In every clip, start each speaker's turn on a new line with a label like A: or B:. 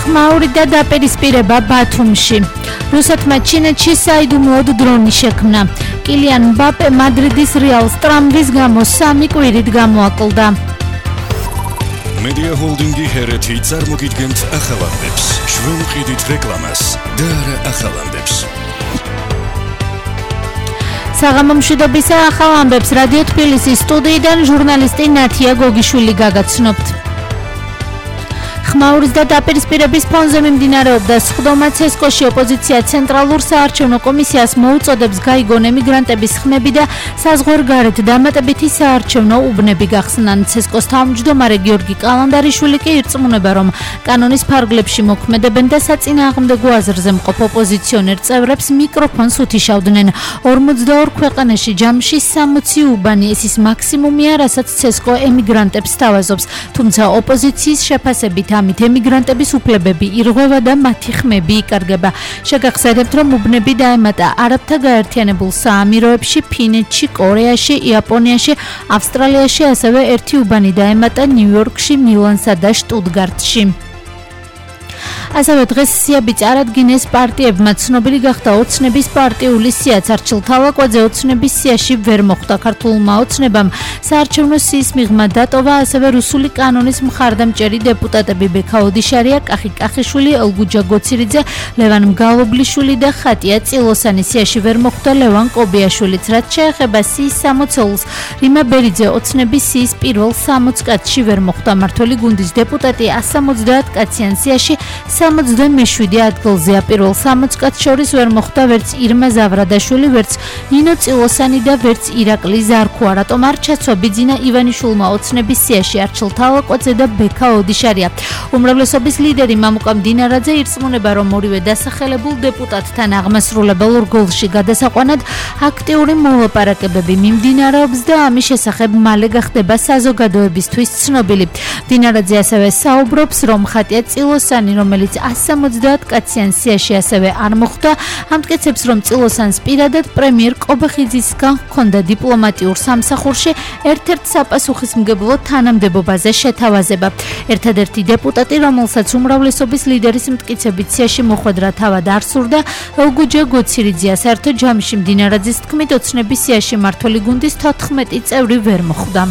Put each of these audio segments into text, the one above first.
A: ხმაური და დაპირისპირება ბათუმში. რუსეთმა ჩინეთში საიდუმლოდ დრონი შექმნა. კილიან მბაპე მადრიდის რეალს ტრამვის გამო 3 კვირით გამოაკლდა.
B: Media Holding-ი ჰერეთი წარმოგიდგენთ ახალამდებს. ჩვენ ვყიდით რეკლამას და არა ახალამდებს.
A: საღამო მშვიდობისა ახალამდებს რადიო თბილისის სტუდიიდან ჟურნალისტი ნათია გოგიშვილი გაგაცნობთ. ხმაურის და დაპირისპირების ფონზე მიმდინარეობდა სხდომა ცესკოში. ოპოზიცია ცენტრალურ საარჩევნო კომისიას მოუწოდებს გაიგონ ემიგრანტების ხმები და საზღვარგარეთ დამატებითი საარჩევნო უბნები გახსნან. ცესკოს თავმჯდომარე გიორგი კალანდარიშვილი კი ირწმუნება, რომ კანონის ფარგლებში მოქმედებენ და საწინააღმდეგო აზრზე მყოფ ოპოზიციონერ წევრებს მიკროფონს უთიშავდნენ. 42 ქვეყანაში ჯამში 60 უბანი, ეს ის მაქსიმუმია, რასაც ცესკო ემიგრანტებს თავაზობს. თუმცა ოპოზიციის შეფასებით ამით ემიგრანტების უფლებები ირღვევა და მათი ხმები იკარგება. შეგახსენებთ, რომ უბნები დაემატა არაბთა გაერთიანებულ საამიროებში, ფინეთში, კორეაში, იაპონიაში, ავსტრალიაში, ასევე ერთი უბანი დაემატა ნიუ-იორკში, მილანსა და შტუტგარტში. ასევე დღეს სიები წარადგინეს პარტიებმა. ცნობილი გახდა ოცნების პარტიული სიაც. არჩილ თალაკვაძე ოცნების სიაში ვერ მოხვდა. ქართულმა ოცნებამ საარჩევნო სიის მიღმა დატოვა. ასევე რუსული კანონის მხარდამჭერი დეპუტატები ბექა ოდიშარია, კახი კახიშვილი, ელგუჯა გოცირიძე, ლევან მგალობლიშვილი და ხატია წილოსანი. სიაში ვერ მოხვდა ლევან კობიაშვილიც. რაც შეეხება სიის 60-ს, რივმა ბერიძე ოცნების სიის პირველ 60 კაცში ვერ მოხვდა. მართველი გუნდის დეპუტატი 170 კაციან სიაში 77 ადგილზეა. პირველ 60 კაც შორის ვერ მოხვდა ვერც ირმა ზავრადაშვილი, ვერც ნინო წილოსანი და ვერც ირაკლი ზარქუა. რატომ არ ჩაცვა ბიძინა ივანიშვილმა ოცნების სიაში? არჩილ თალაკვაძე და ბექა ოდიშარია. უმრავლესობის ლიდერი მამუკა მდინარაძე ირწმუნება, რომ ორივე დასახელებულ დეპუტატთან აღმასრულებელ რგოლში გადასაყვანად აქტიური მოლაპარაკებები მიმდინარეობს და ამის შესახებ მალე გახდება საზოგადოებისთვის ცნობილი. მდინარაძე ასევე საუბრობს, რომ ხატია წილოსანი, რომელიც 170 კაციან სიაში ასევე არ მოხვდა, ამტკიცებს, რომ წილოსანს პირადად პრემიერ კობახიძისგან ჰქონდა დიპლომატიურ სამსახურში ერთ-ერთ საპასუხისმგებლო თანამდებობაზე შეთავაზება. ერთადერთი დეპუტატი, რომელსაც უმრავლესობის ლიდერის მტკიცებით სიაში მოხვედრა თავად არ სურდა, ელგუჯა გოცირიძეა. საერთო ჯამში მდინარაძის თქმით, ოცნების სიაში მართველი გუნდის 14 წევრი ვერ მოხვდა.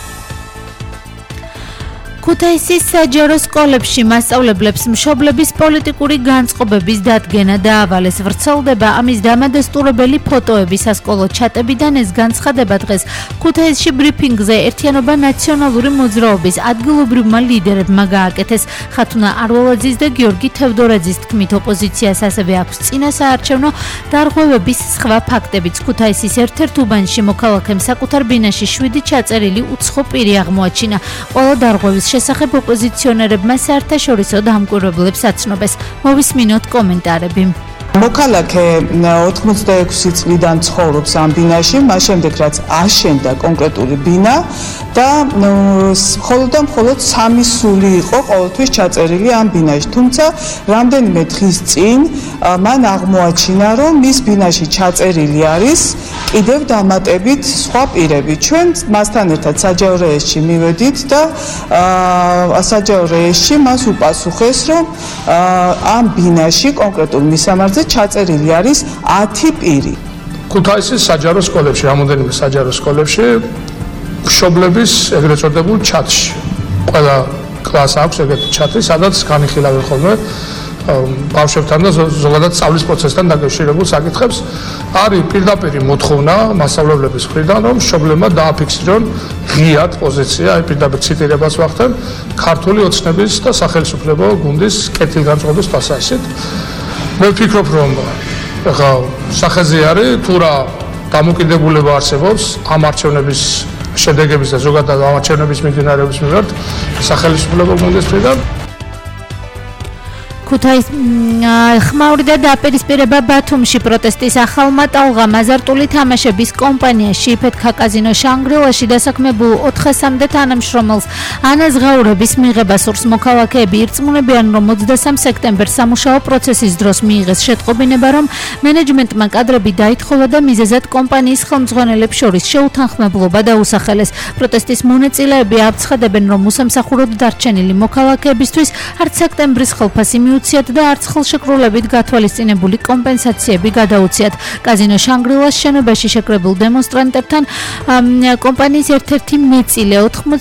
A: ქუთაისის საჯარო სკოლებში მასწავლებლებს მშობლების პოლიტიკური განწყობების დადგენა დაავალეს. ვრცელდება ამის დამადასტურებელი ფოტოები სასკოლო ჩატებიდან. ეს განცხადება დღეს ქუთაისში ბრიფინგზე ერთიანობა ნაციონალური მოძრაობის ადგილობრივმა ლიდერებმა გააკეთეს. ხათუნა არველაძის და გიორგი თევდორაძის თქმით, ოპოზიციას ასევე აქვს წინა საარჩევნო დარღვევების სხვა ფაქტებიც. ქუთაისის ერთ-ერთ უბანში მოქალაქემ საკუთარ ბინაში 7 ჩაწერილი უცხო პირი აღმოაჩინა. ყველა დარღვევის შესახებ ოპოზიციონერებმა საერთაშორისო დამკვირვებლებს აცნობეს. მოვისმინოთ კომენტარები.
C: მოქალაქე 86 წლიდან ცხოვრობს ამ ბინაში, მას შემდეგ რაც აშენდა კონკრეტული ბინა და მხოლოდ 3 სული იყო ყოველთვის ჩაწერილი ამ ბინაში. თუმცა რამდენიმე დღის წინ მან აღმოაჩინა, რომ მის ბინაში ჩაწერილი არის კიდევ დამატებით სხვა პირები. ჩვენ მასთან ერთად საჯარო რეესტში მივედით და საჯარო რეესტში მას უპასუხეს, რომ ამ ბინაში კონკრეტულ მისამართზე ჩაწერილი არის 10 პირი.
D: ქუთაისის საჯარო სკოლებში, რამოდენიმე საჯარო სკოლებში მშობლების ეგრეთ წოდებულ ჩატში. ყველა კლასს აქვს ეგეთი ჩატი, სადაც განიხილავენ ხოლმე ბავშვებთან და ზოგადად სწავლის პროცესთან დაკავშირებულ საკითხებს. არის პირდაპირი მოთხოვნა მასწავლებლების მხრიდან, რომ მშობლებმა დააფიქსირონ ღიად პოზიცია, აი პირდაპირ ციტირებას ვახდენ, ქართული ოცნების და სახელმწიფო გუნდის კეთილგანწყობის თვალსაზრისით. მე ვფიქრობ, რომ ახლა სახეზე არის თუ რა დამოკიდებულება არსებობს ამ არჩევნების შედეგების და ზოგადად ამ არჩევნების მიმდინარეობის მიმართ სახელმწიფო გუნდის მხრიდან.
A: ქუთაის ხმაური და დაპირისპირება ბათუმში პროტესტის ახალმა ტალღამ აზარტული თამაშების კომპანიაში იფეთქა კაზინო შანგრილაში დასაქმებულ 400-მდე თანამშრომელს ანაზღაურების მიღება სურს. მოქალაქეები ირწმუნებიან, რომ 23 სექტემბერს სამუშაო პროცესის დროს მიიღეს შეტყობინება, რომ მენეჯმენტმა კადრები დაითხოვა და მიზეზად კომპანიის ხელმძღვანელებს შორის შეუთანხმებლობა დაუსახელეს. პროტესტის მონაწილეები აცხადებენ, რომ უსამსახუროდ დარჩენილი მოქალაქეებისთვის არც სექტემბრის ხელფასი მიუციათ და არც ხელშეკრულებით გათვალისწინებული კომპენსაციები გადაუციათ. კაზინო შანგრილას შენობაში შეკრებულ დემონსტრანტებთან კომპანიის ერთ-ერთი მეწილე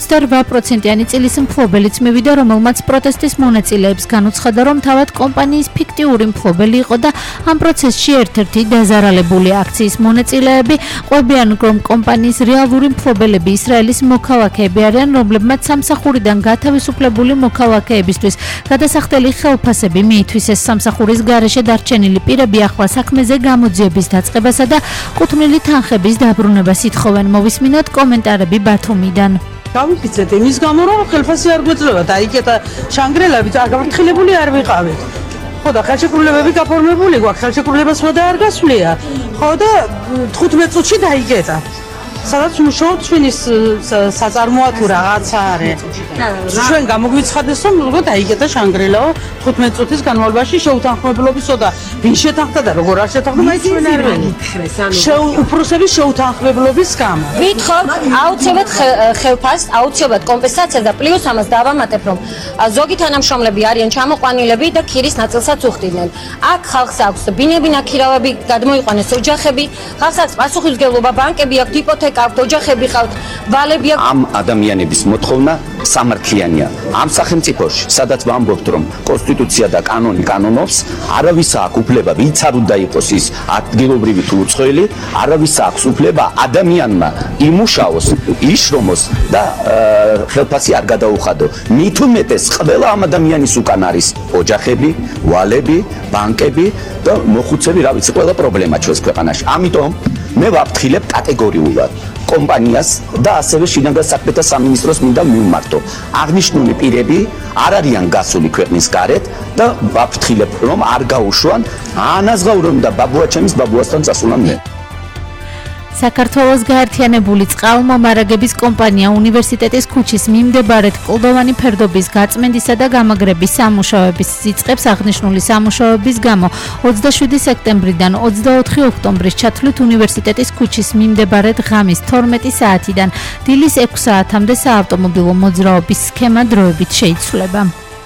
A: 88%-იანი წილის მფლობელიც მივიდა, რომელმაც პროტესტის მონაწილეებს განუცხადა, რომ თავად კომპანიის ფიქტიური მფლობელი იყო და ამ პროცესში ერთ-ერთი დაზარალებული. აქციის მონაწილეები ყვებიან, რომ კომპანიის რეალური მფლობელები ისრაელის მოქალაქეები არიან, რომლებმაც სამსახურიდან გათავისუფლებული მოქალაქეებისთვის გადასახდელი ხელფასები მიითვისეს. სამსახურის გარეშე დარჩენილი პირები ახლა საქმეზე გამოძიების დაწყებასა და კუთვნილი თანხების დაბრუნებას ითხოვენ. მოვისმინოთ კომენტარები ბათუმიდან.
E: გავიფიცეთ იმის გამო, რომ ხელფასი არ გვეძლევა და იქეთა შანგრილები გაფრთხილებული არ ვიყავით. ხო და ხელშეკრულებები გაფორმებული გვაქვს, ხელშეკრულება სხვა არ გასვლია. ხო და 15 წუთში დაიგეთა. სადაც მუშაობთ ჩვენის საწარმოა თუ რაღაცა არის. ჩვენ გამოგვიცხადეს, რომ როგორ დაიგეთა შანგრილაო 15 წუთის განმავლობაში შეუთანხმებლობისო და ვინ შეთანხმდა და როგორ არ შეთანხმდა, მაინც ჩვენ არ ვეღირს. უფროსების შეუთანხმებლობის გამო.
F: ვითხოვთ აუცილებლად ხელფასს, აუცილებლად კომპენსაციას და პლუს ამას დავამატებ, რომ ზოგი თანამშრომლები არიან ჩამოყვანილები და ქირის ნაწილსაც უხდიდნენ. აქ ხალხს აქვს ბინებინა ქირავები, გადმოიყვანეს ოჯახები, ხალხს აქვს პასუხისმგებლობა, ბანკები აქვს, იპოთეკა აქვს, ოჯახები ყავთ, ვალები აქვს.
G: ამ ადამიანების მოთხოვნა სამართლიანია. ამ სახელმწიფოში, სადაც ვამბობთ, რომ კონსტიტუცია და კანონი კანონობს, არავის აქვს უფლება, ვინც არ უნდა იყოს ის ადგილობრივი თუ უცხოელი, არავის აქვს უფლება ადამიანმა იმუშაოს, იშრომოს და ხელფასი არ გადაუხადო. მით უმეტეს ყველა ამ ადამიანის უკან არის ოჯახები, ვალები, ბანკები და მოხუცები, რა ვიცი, ყველა პრობლემა ჩვენს ქვეყანაში. ამიტომ მე ვაფრთხილებ კატეგორიულად კომპანიას და ასევე შინაგან საქმეთა სამინისტროს მინდა მივმართო. აღნიშნული პირები არ არიან გასული ქვეყნის გარეთ და ვაფრთხილებ, რომ არ გაუშვან ანაზღაურონ და ბაბუაჩემის ბაბუასთან წასულან მე.
A: საქართველოს გაერთიანებული წყალმომარაგების კომპანია უნივერსიტეტის ქუჩის მიმდებარედ კლდოვანი ფერდობის გაწმენდისა და გამაგრების სამუშაოების იწყებს. აღნიშნული სამუშაოების გამო 27 სექტემბრიდან 24 ოქტომბრის ჩათვლით უნივერსიტეტის ქუჩის მიმდებარედ ღამის 12 საათიდან დილის 6 საათამდე საავტომობილო მოძრაობის სქემა დროებით შეიცვლება.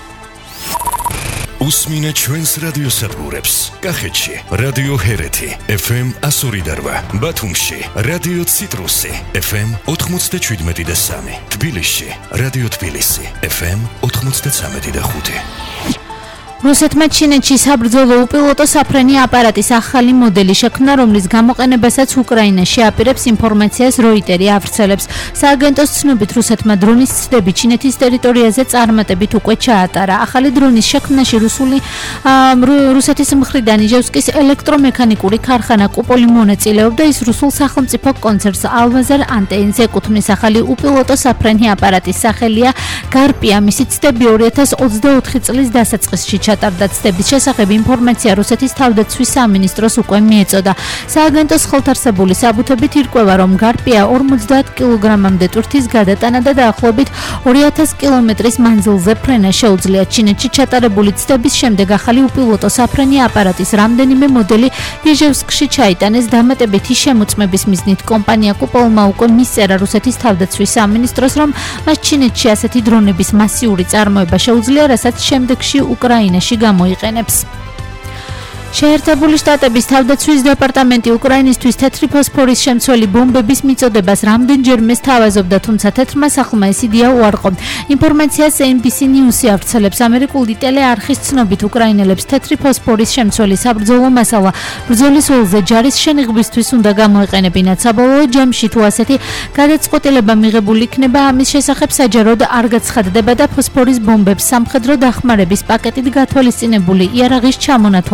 B: უსმინე ჩვენს რადიოსადგურებს. კახეთში რადიო ჰერეთი FM 102.8, ბათუმში რადიო ციტრუსი FM 97.3, თბილისში რადიო თბილისი FM 93.5.
A: რუსეთმა ჩინეთში საბრძოლო უპილოტო საფრენი აპარატის ახალი მოდელი შექმნა, რომლის გამოყენებასაც უკრაინაში აპირებს ინფორმაციას როიტერი ავრცელებს. სააგენტოს ცნობით, რუსეთმა დრონის ცდები ჩინეთის ტერიტორიაზე წარმატებით უკვე ჩაატარა. ახალი დრონის შექმნაში რუსეთის მხრიდან იჟევსკის ელექტრომექანიკური ქარხანა კუპოლი მონაწილეობდა. ის რუსულ სახელმწიფო კონცერნს ალმაზარ ანტეინს ეკუთვნის. ახალი უპილოტო საფრენი აპარატის სახელია გარპია. მისი ცდები 2024 წლის დასაწყისში ჩატარდა. ცდების შესახებ ინფორმაცია რუსეთის თავდაცვის სამინისტროს უკვე მიეწოდა. სააგენტოს ხელთარსებული საბუთებით ირკვევა, რომ გარპია 50 კილოგრამამდე ტვირთის გადატანა და დაახლოებით 2000 კილომეტრის მანძილზე ფრენა შეუძლია. ჩინეთში ჩატარებული ცდების შემდეგ ახალი უპილოტო საფრენი აპარატის რამდენიმე მოდელი იჟევსკში ჩაიტანეს. დამატებითი შემოწმების მიზნით კომპანია კუპოლმა უკვე მისწერა რუსეთის თავდაცვის სამინისტროს, რომ მას ჩინეთში ასეთი დრონების მასიური წარმოება შეუძლია, რასაც შემდეგში უკრაინაში გამოიყენებს. შეერთებული შტატების თავდაცვის დეპარტამენტი უკრაინისთვის თეთრი ფოსფორის შემცველი ბომბების მიწოდებას რამდენჯერმე სთავაზობდა, თუმცა თეთრმა სახლმა ეს იდეა უარყო. ინფორმაციას NBC News-ი ავრცელებს. ამერიკული ტელეარხის ცნობით, უკრაინელებს თეთრი ფოსფორის შემცველი საბრძოლო მასალა ბრძოლის ველზე ჯარის შენიღბისთვის უნდა გამოეყენებინათ. საბოლოო ჯამში თუ ასეთი გადაწყვეტილება მიღებული იქნება, ამის შესახებ საჯაროდ არ გაცხადდება და ფოსფორის ბომბებს სამხედრო დახმარების პაკეტით გათვალისწინებული იარაღის ჩამონათვალში არ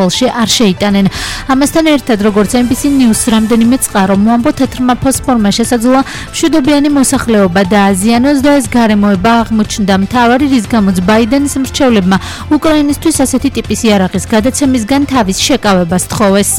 A: შეიტანენ. ამასთან ერთად, როგორც NBC News რამდენიმე წყარო მოამბო, თეთრმა ფოსფორმა შესაძლოა მშვიდობიანი მოსახლეობა დააზიანოს და ეს გარემოება აღმოჩნდა მთავარი, რის გამოც ბაიდენის მრჩევლებმა უკრაინისთვის ასეთი ტიპის იარაღის გადაცემისგან თავის შეკავებას თხოვეს.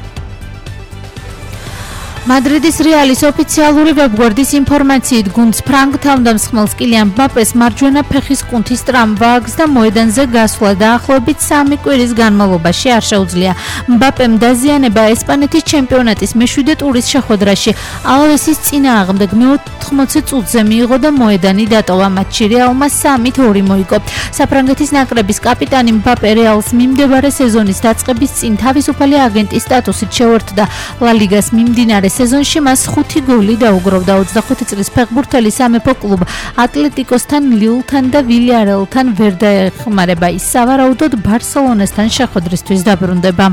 A: მადრიდის რეალის ოფიციალური ვებგვერდის ინფორმაციით, გუნდს ფრანგ თავდამსხმელს კილიან მბაპეს მარჯვენა ფეხის კუნთის ტრამვა აქვს და მოედანზე გასვლა დაახლოებით 3 კვირის განმავლობაში არ შეუძლია. მბაპემ დაზიანება ესპანეთის ჩემპიონატის მე-7 ტურის შეხვედრაში ალვესის წინააღმდეგ მე-80 წუთზე მიიღო და მოედანი დატოვა. მატჩი რეალმა 3-2 მოიგო. საფრანგეთის ნაკრების კაპიტანი მბაპე რეალს მიმდებარე სეზონის დაწყების წინ თავისუფალი აგენტის სტატუსით შეუერთდა. ლა ლიგას მიმდინარე სეზონში მას 5 გოლი დაუგროვდა. 25 წლის ფეხბურთელი სამეფო კლუბ ატლეტიკოსთან, ლილთან და ვილიარეალთან ვერ დაეხმარება. ის სავარაუდოდ ბარსელონასთან შეხვედრისთვის დაბრუნდება.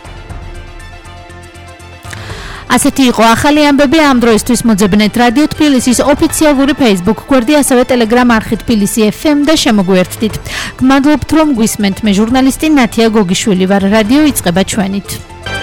A: ასეთი იყო ახალი ამბები ამ დროისთვის. მოძებნეთ რადიო თბილისის ოფიციალური Facebook გვერდი, ასევე Telegram არხი თბილისი FM და შემოგვიერთდით. გმადლობთ რომ გვისმენთ. მე ჟურნალისტი ნათია გოგიშვილი ვარ. რადიო იწყება ჩვენით.